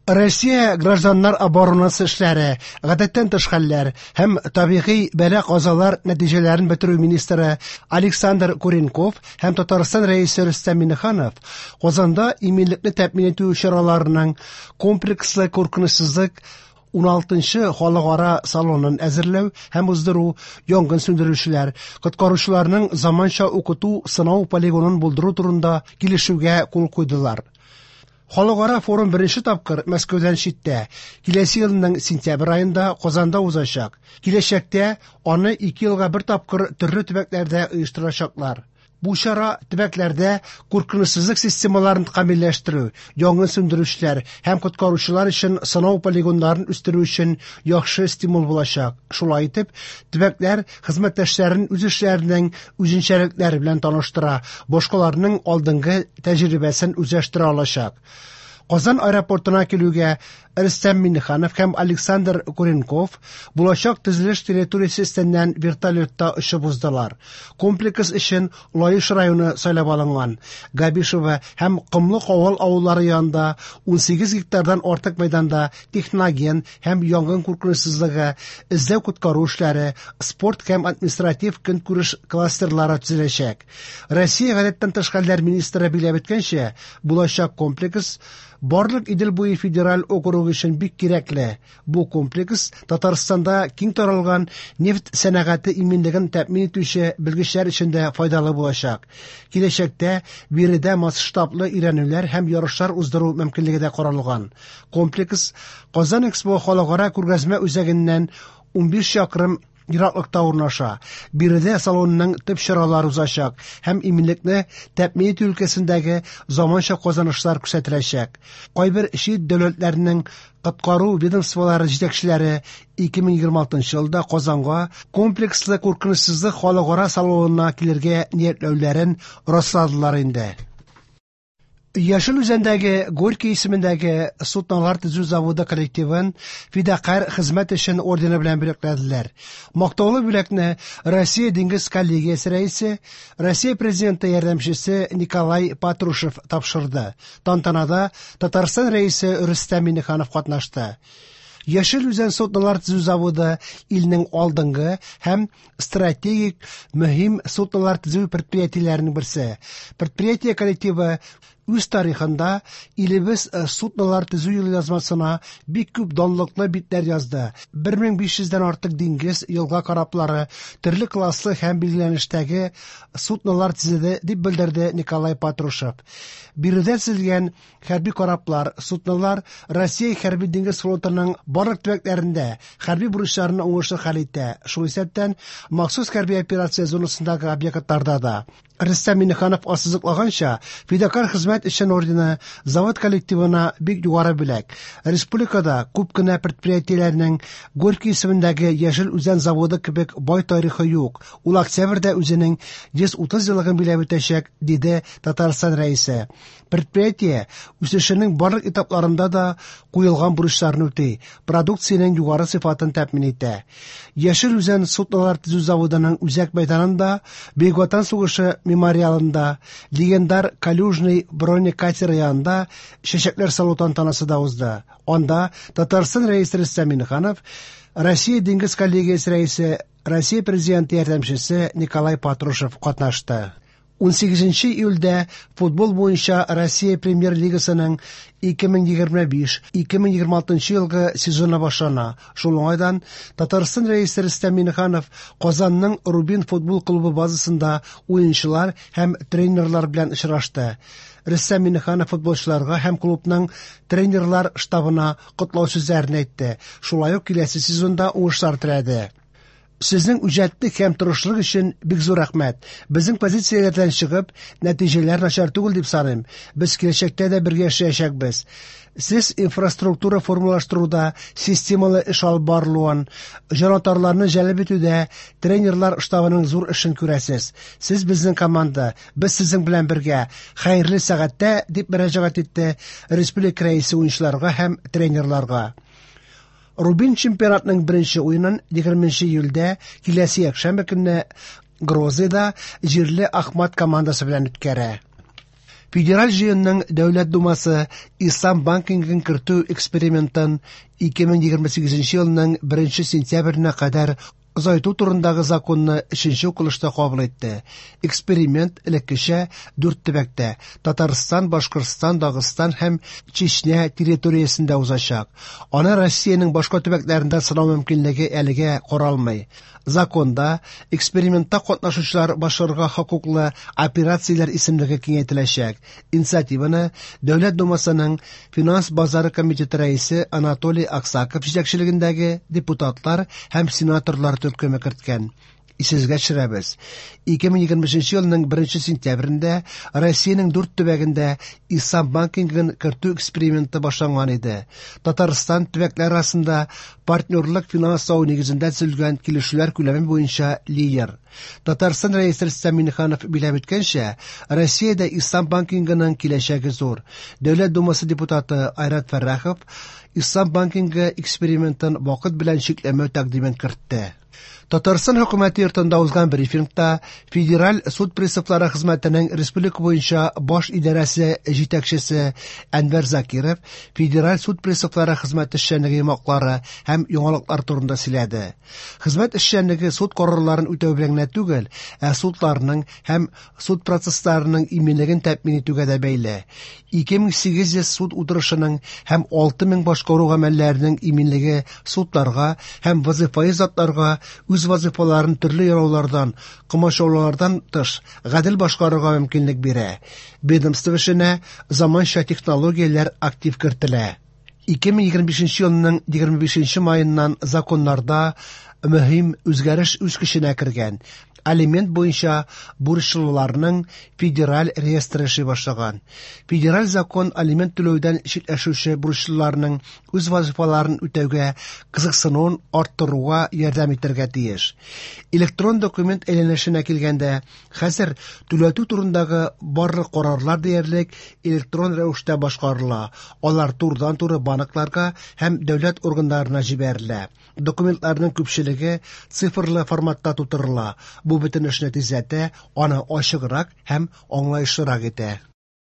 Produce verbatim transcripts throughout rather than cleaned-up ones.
Россия гражданнар оборонасы эшләре, гадәттән тыш хәлләр һәм табигый бәла-казалар нәтиҗәләрен бетерү министры Александр Куренков һәм Татарстан рәисе Рөстәм Миңнеханов Казанда иминлекне тәэмин итү чараларының комплекслы куркынычсызлык он алтынчы халыкара салонын әзерләү һәм уздыру, янгын сүндерүчеләр, коткаручыларның заманча укыту сынау полигонын булдыру турында килешүгә кул куйдылар. Халыкара форум беренче тапкыр Мәскәүдән читтә, киләсе елның сентябрь аенда Казанда узачак. Киләчәктә аны ике елга бер тапкыр төрле төбәкләрдә оештырачаклар. Бу чара төбәкләрдә куркынычсызлык системаларын камилләштерү, янгын сүндерүчеләр һәм коткаручылар өчен сынау полигоннарын үстерү өчен яхшы стимул булачак. Шулай итеп, төбәкләр хезмәттәшләрен үз эшләренең үзенчәлекләре белән таныштыра, башкаларның алдынгы тәҗрибәсен үзләштерә алачак. Казан аэропортына килүгә Рөстәм Миңнеханов һәм Александр Куренков булачак төзелеш территориясе өстеннән вертолетта очып уздылар. Комплекс өчен Лаеш районы сайлап алынган. Габишева һәм Кымлы Кавыл авыллары янында он сигез гектардан артык мәйданда техноген һәм янгын куркынычсызлыгы, эзләү коткару эшләре, спорт һәм административ көнкүреш кластерлары төзеләчәк. Россия гадәттән тыш хәлләр министры биләп үткәнчә, булачак комплекс барлык Идел буе федераль округы өчен бик кирәкле. Бу комплекс Татарстанда киң таралган нефть сәнәгате иминлеген тәэмин итүче белгечләр өчен дә файдалы булачак. Киләчәктә биредә масштаблы өйрәнүләр һәм ярышлар уздыру мөмкинлеге дә каралган. Комплекс Казан Экспо халыкара күргәзмә үзәгеннән он биш чакрым ераклыкта урнаша. Биредә салонның төп чаралары узачак һәм иминлекне тәэмин итү өлкәсендәге заманча казанышлар күрсәтеләчәк. Кайбер чит дәүләтләрнең коткару ведомстволары җитәкчеләре ике мең егерме алтынчы елда Казанга комплекслы куркынычсызлык халыкара салонына килергә ниятләүләрен расладылар инде. Яшел үзәндәге Горький исемендәге сутналар төзү заводы коллективын фидакарь хезмәт өчен ордены белән бүләкләделәр. Мактаулы бүләкне Россия диңгез коллегиясе рәисе, Россия президенты ярдәмчесе Николай Патрушев тапшырды. Тантанада Татарстан рәисе Рөстәм Миңнеханов катнашты. Яшел үзән сутналар төзү заводы илнең алдынгы һәм стратегик мөһим сутналар төзү предприятиеләренең берсе. Предприятие коллективы үз тарихында илебез сутналар төзү язмасына бик күп данлыклы битләр язды. бер мең биш йөздән артык диңгез, елга кораблары, төрле класслы һәм билгеләнештәге сутналар төзеде, дип белдерде Николай Патрушев. Биредә төзелгән хәрби кораблар, сутналар Россия хәрби диңгез флотының барлык төбәкләрендә хәрби бурычларны уңышлы хәл итә. Шул исәптән махсус хәрби операция зонасындагы объектларда да. Рөстәм Миңнеханов ассызыклаганча, фидакарь хезмәт өчен ордены завод коллективына бик югары бүләк. Республикада күп кенә предприятиеләрнең Горький исемендәге Яшел үзән заводы кебек бай тарихы юк. Ул октябрьдә үзенең йөз утыз еллыгын биләп үтәчәк, диде Татарстан рәисе. Предприятие үсешенең барлык этапларында да куелган бурычларны үти, продукциянең югары сыйфатын тәэмин итә. Яшел үзән сутналар төзү заводының үзәк мәйданында Бөек Ватан сугышы мемориалында, легендар Калюжный бронекатер янында чәчәкләр салу тантанасы да узды. Анда Татарстан рәисе Рөстәм Миңнеханов, Россия диңгез коллегиясе рәисе, Россия президенты ярдәмчесе Николай Патрушев катнашты. он сигезенче июльдә футбол буенча Россия премьер-лигасының ике мең егерме биш - ике мең егерме алтынчы елгы сезоны башлана. Шул уңайдан Татарстан рәисе Рөстәм Миңнеханов Казанның Рубин футбол клубы базасында уенчылар һәм тренерлар белән очрашты. Рөстәм Миңнеханов футболчыларга һәм клубның тренерлар штабына котлау сүзләрен әйтте. Шулай ук киләсе сезонда уңышлар теләде. Сезнең үҗәтлек һәм тырышлык өчен бик зур рәхмәт. Безнең позицияләрдән чыгып, нәтиҗәләр начар түгел дип саныйм. Без киләчәктә дә бергә эшләячәкбез. Сез инфраструктура формалаштыруда, системалы эш алып барылуын, җанатарларны җәлеп итүдә тренерлар штабының зур эшен күрәсез. Сез безнең команда, без сезнең белән бергә. Хәерле сәгатьтә, дип мөрәҗәгать итте республика рәисе уенчыларга һәм тренерларга. Рубин чемпионатның беренче уенын егерменче июльдә киләсе якшәмбе көнне Грозныйда җирле Ахмат командасы белән үткәрә. Федераль җыенның Дәүләт Думасы Ислам банкингын кертү экспериментын ике мең егерме сигезенче елның беренче сентябренә кадәр озайту турындагы законны өченче укылышта кабул итте. Эксперимент элеккечә дүрт төбәктә – Татарстан, Башкортстан, Дагыстан һәм Чечня территориясендә узачак. Аны Россиянең башка төбәкләрендә сынау мөмкинлеге әлегә каралмый. Законда экспериментта катнашучылар башкарырга хокуклы операцияләр исемлеге киңәйтеләчәк. Инициативаны Дәүләт Думасының Финанс базары комитеты рәисе Анатолий Аксаков җитәкчелегендәге депутатлар һәм сенаторлар төркеме керткән. Исегезгә төшерәбез. ике мең егерме өченче елның беренче сентябрендә Россиянең дүрт төбәгендә Ислам банкингын кертү эксперименты башланган иде. Татарстан төбәкләре арасында партнерлык финанслау нигезендә төзелгән килешүләр күләме буенча лидер. Татарстан рәисе Рөстәм Миңнеханов биләп үткәнчә, Россиядә Ислам банкингының киләчәге зур. Дәүләт Думасы депутаты Айрат Фәррахов Ислам банкингы экспериментын вакыт белән чикләмәү тәкъдимен кертте. Татарстан хөкүмәте йортында узган брифингта Федераль суд приставлары хезмәтенең республика буенча баш идарәсе җитәкчесе Әнвәр Закиров Федераль суд приставлары хезмәте эшчәнлеге йомаклары һәм яңалыклар турында сөйләде. Хезмәт эшчәнлеге суд карарларын үтәү белән генә түгел, ә судларның һәм суд процессларының иминлеген тәэмин итүгә дә бәйле. ике мең сигез йөз суд утырышының һәм алты мең башкару гамәлләренең иминлеге судларга һәм вазифаи затларга үз вазифаларын төрле яраулардан, комачаулардан тыш гадел башкарырга мөмкинлек бирә. Ведомство эшенә заманча технологияләр актив кертелә. ике мең егерме бишенче елның егерме бишенче маеннан законнарда мөһим үзгәреш үз көченә кергән. Алимент буенча бурычлыларның федераль реестры эшли башлаган. Федераль закон алимент түләүдән читләшүче бурычлыларның үз вазифаларын үтәүгә кызыксынуын арттыруга ярдәм итәргә тиеш. Электрон документ әйләнешенә килгәндә, хәзер түләтү турындагы барлык карарлар диярлек электрон рәвештә башкарыла. Алар турыдан-туры банкларга һәм дәүләт органнарына җибәрелә. Документларның күпчелеге цифрлы форматта тутырыла. Бу бөтен эшне тизәтә, аны ачыграк һәм аңлаешлырак итә.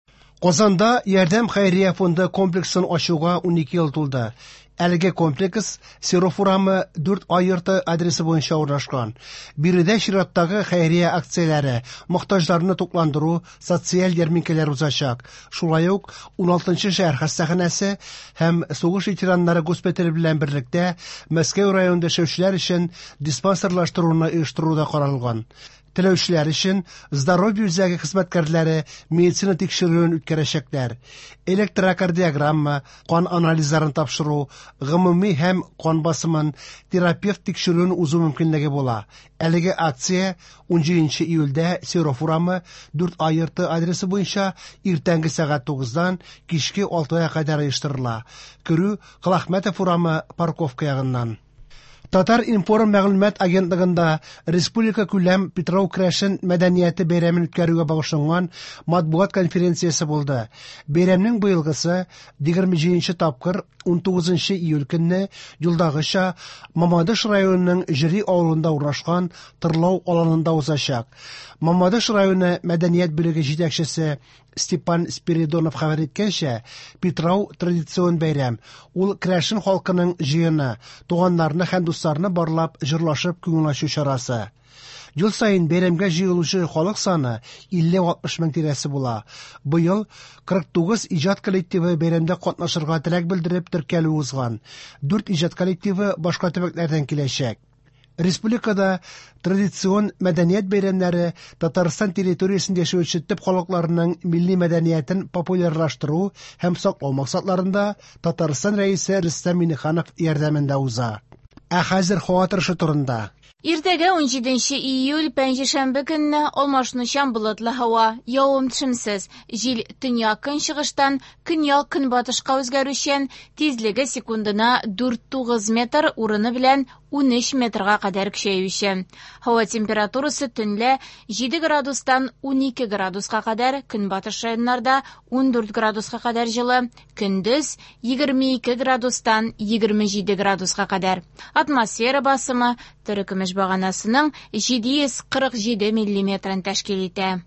Казанда Ярдәм хәйрия фонды комплексын ачуга унике ел тулды. Әлеге комплекс Серов урамы дүрт А йорты адресы буенча урнашкан. Биредә чираттагы хәйрия акцияләре, мохтаҗларны тукландыру, социаль ярминкәләр узачак. Шулай ук ун алтынчы шәһәр хастаханәсе һәм сугыш ветераннары госпитале белән берлектә Мәскәү районында эшләүчеләр өчен диспансерлаштыруны оештыруда каралган. Теләүчеләр өчен здоровье үзәге хезмәткәрләре медицина тикшерүен үткәрәчәкләр. Электрокардиограмма, кан анализларын тапшыру, гомуми һәм кан басымын, терапевт тикшерүен узу мөмкинлеге була. Әлеге акция ун җиденче июльдә Серов урамы дүрт А йорты адресы буенча иртәнге сәгать тугыздан кичке алтыга кадәр оештырыла. Керү Кылахмәтов урамы парковка ягыннан. Татар информ мәгълүмат агентлыгында республика күләм Петров Крәшен мәдәнияте бәйрәмен үткәрүгә багышланган матбугат конференциясе булды. Бәйрәмнең быелгысы егерме җиденче тапкыр ун тугызынчы июль көнне юлдагыча Мамадыш районының Җири авылында урнашкан тырлау аланында узачак. Мамадыш районы мәдәният бүлеге җитәкчесе Степан Спиридонов хәбәр иткәнчә, Петрау традицион бәйрәм. Ул Крәшен халкының җыены, туганнарны һәм дусларны барлап, җырлашып күңел ачу чарасы. Ел сайын бәйрәмгә җыелучы халык саны илле-алтмыш мең тирәсе була. Быел кырык тугыз иҗат коллективы бәйрәмдә катнашырга теләк белдереп теркәлү узган. дүрт иҗат коллективы башка төбәкләрдән киләчәк. Республикада традицион мәдәният бәйрәмнәре Татарстан территориясендә яшәүче төп халыкларның милли мәдәниятен популярлаштыру һәм саклау максатларында Татарстан рәисе Рөстәм Миңнеханов ярдәмендә уза. Ә хәзер һава торышы турында. Иртәгә ун җиденче июль пәнҗешәмбе көнне алмашынучан болытлы һава, явым-төшемсез, җил төньяк-көнчыгыштан көньяк-көнбатышка үзгәрүчән, тизлеге секундына дүрт тугыз метр, урыны белән ун өч метрга кадәр көчәючән. Һава температурасы төнлә җиде градустан ун ике градуска кадәр, көнбатыш районнарда ун дүрт градуска кадәр җылы, көндез егерме ике градустан егерме җиде градуска кадәр. Атмосфера басымы терекөмеш баганасының җиде йөз кырык җиде миллиметрын тәшкил итә.